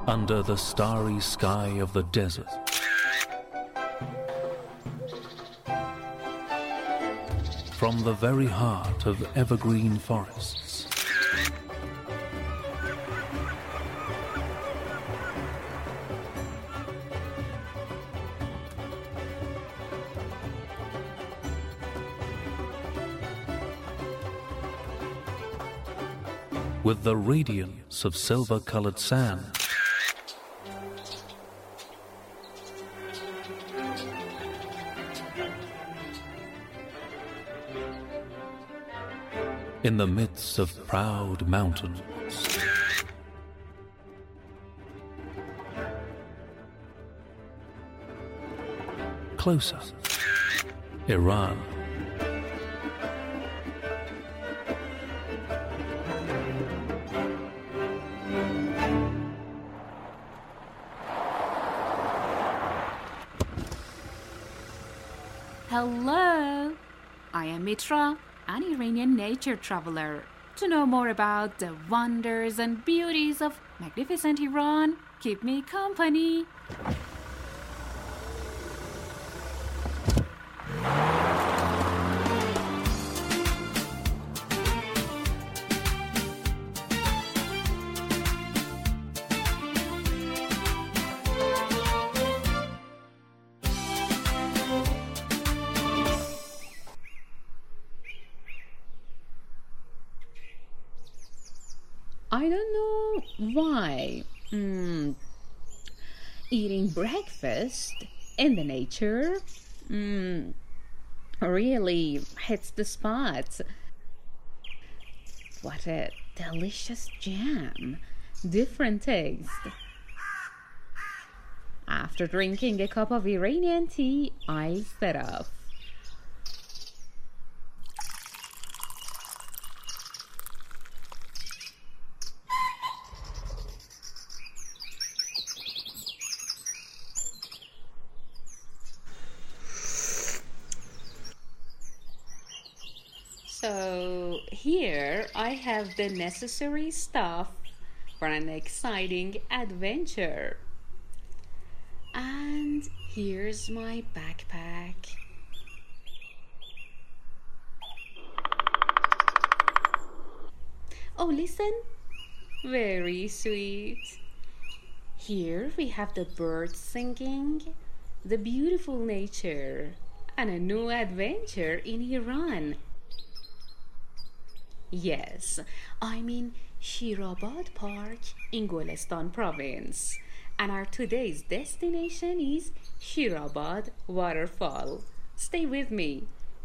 under the starry sky of the desert. From the very heart of evergreen forests. With the radiance of silver-colored sand. In the midst of proud mountains. Closer, Iran. Hello, I am Mitra, an Iranian nature traveler. To know more about the wonders and beauties of magnificent Iran, keep me company. I don't know why. Eating breakfast in the nature really hits the spot. What a delicious jam. Different taste. After drinking a cup of Iranian tea, I set off. So here I have the necessary stuff for an exciting adventure. And here's my backpack. Oh, listen. Very sweet. Here we have the birds singing, the beautiful nature, and a new adventure in Iran. Yes, I'm in Shirabad Park in Golestan province, and our today's destination is Shirabad Waterfall. Stay with me.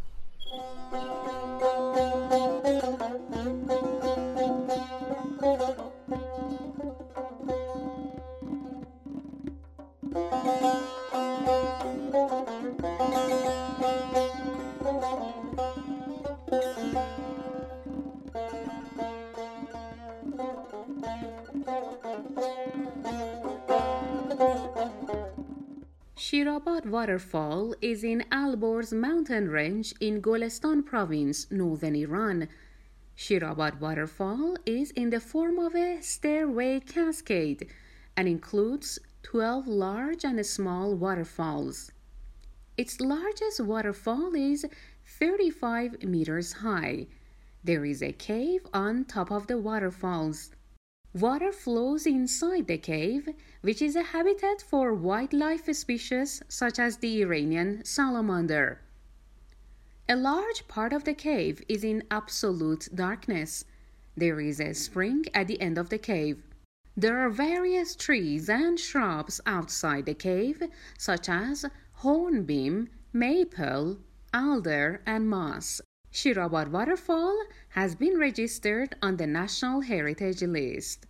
Shirabad Waterfall is in Alborz mountain range in Golestan province, northern Iran. Shirabad Waterfall is in the form of a stairway cascade and includes 12 large and small waterfalls. Its largest waterfall is 35 meters high. There is a cave on top of the waterfalls. Water flows inside the cave, which is a habitat for wildlife species such as the Iranian salamander. A large part of the cave is in absolute darkness. There is a spring at the end of the cave. There are various trees and shrubs outside the cave, such as hornbeam, maple, alder, and moss. Shirabad Waterfall has been registered on the National Heritage List.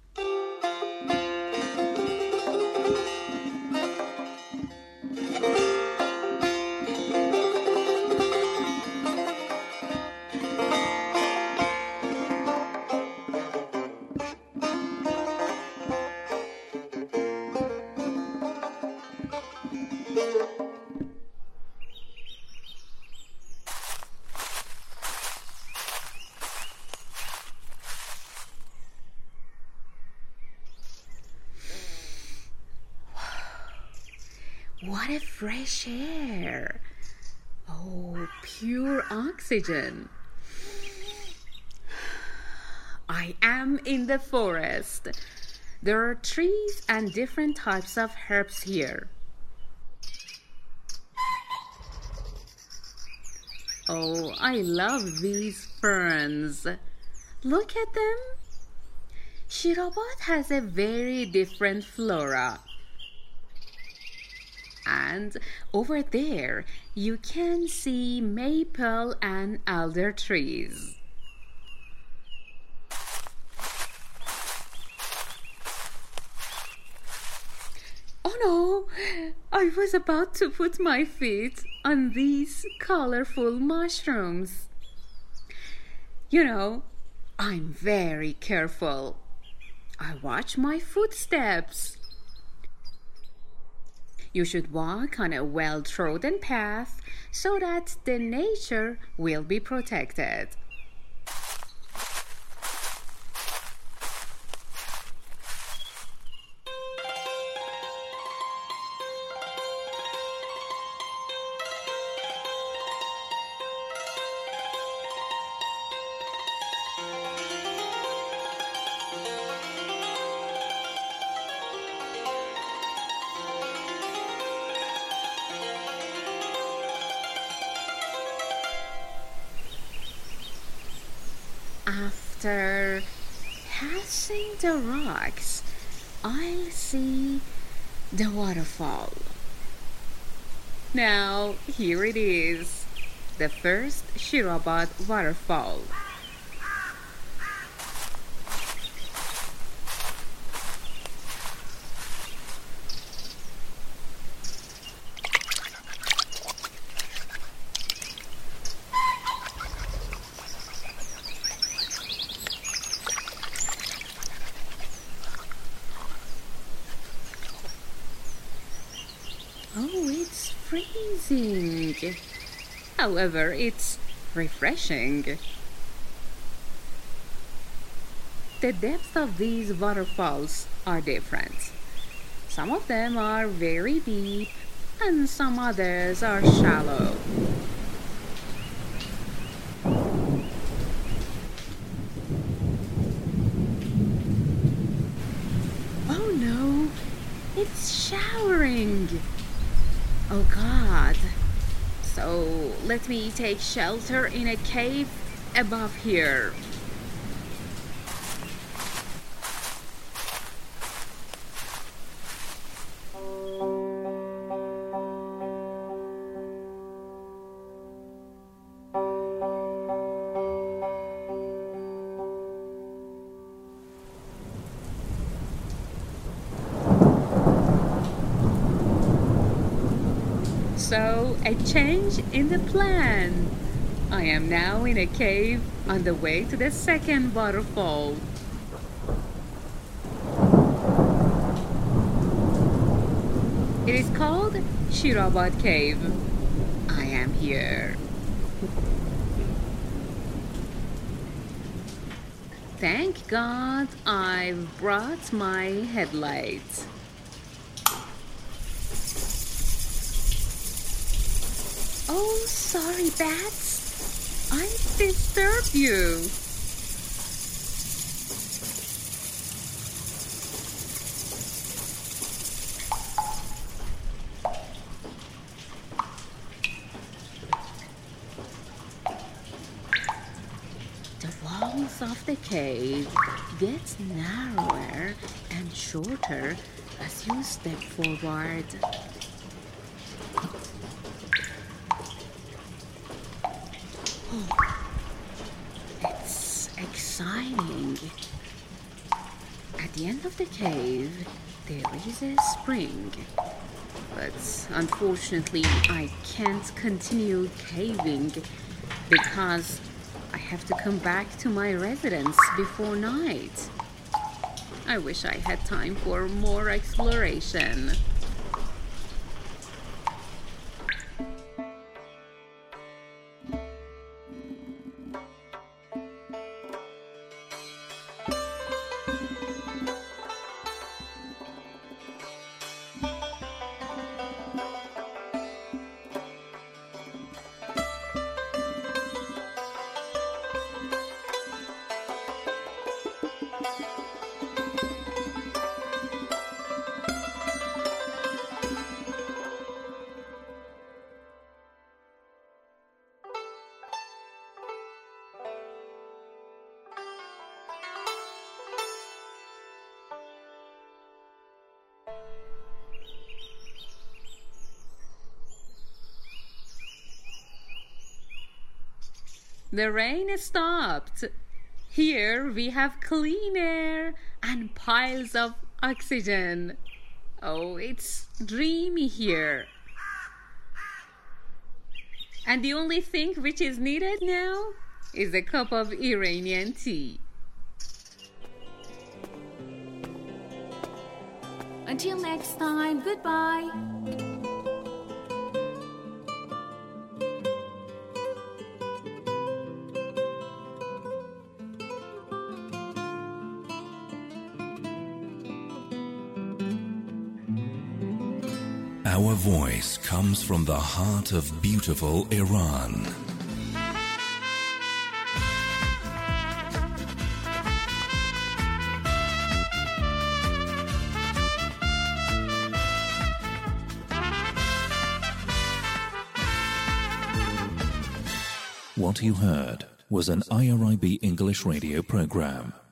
What a fresh air! Oh, pure oxygen. I am in the forest. There are trees and different types of herbs here. Oh, I love these ferns. Look at them. Shirabad has a very different flora. And over there, you can see maple and alder trees. Oh no, I was about to put my feet on these colorful mushrooms. You know, I'm very careful. I watch my footsteps. You should walk on a well-trodden path so that the nature will be protected. After passing the rocks, I'll see the waterfall. Now, here it is, the first Shirabad waterfall. Oh, it's freezing. However, it's refreshing. The depth of these waterfalls are different. Some of them are very deep and some others are shallow. Oh no, it's showering. Oh God. So let me take shelter in a cave above here. So, a change in the plan. I am now in a cave on the way to the second waterfall. It is called Shirabad Cave. I am here. Thank God I've brought my headlights. Oh, sorry, bats. I disturbed you. The walls of the cave get narrower and shorter as you step forward. It's exciting. At the end of the cave, there is a spring. But unfortunately, I can't continue caving because I have to come back to my residence before night. I wish I had time for more exploration. The rain stopped. Here we have clean air and piles of oxygen. Oh, it's dreamy here. And the only thing which is needed now is a cup of Iranian tea. Until next time, goodbye. Our voice comes from the heart of beautiful Iran. What you heard was an IRIB English radio program.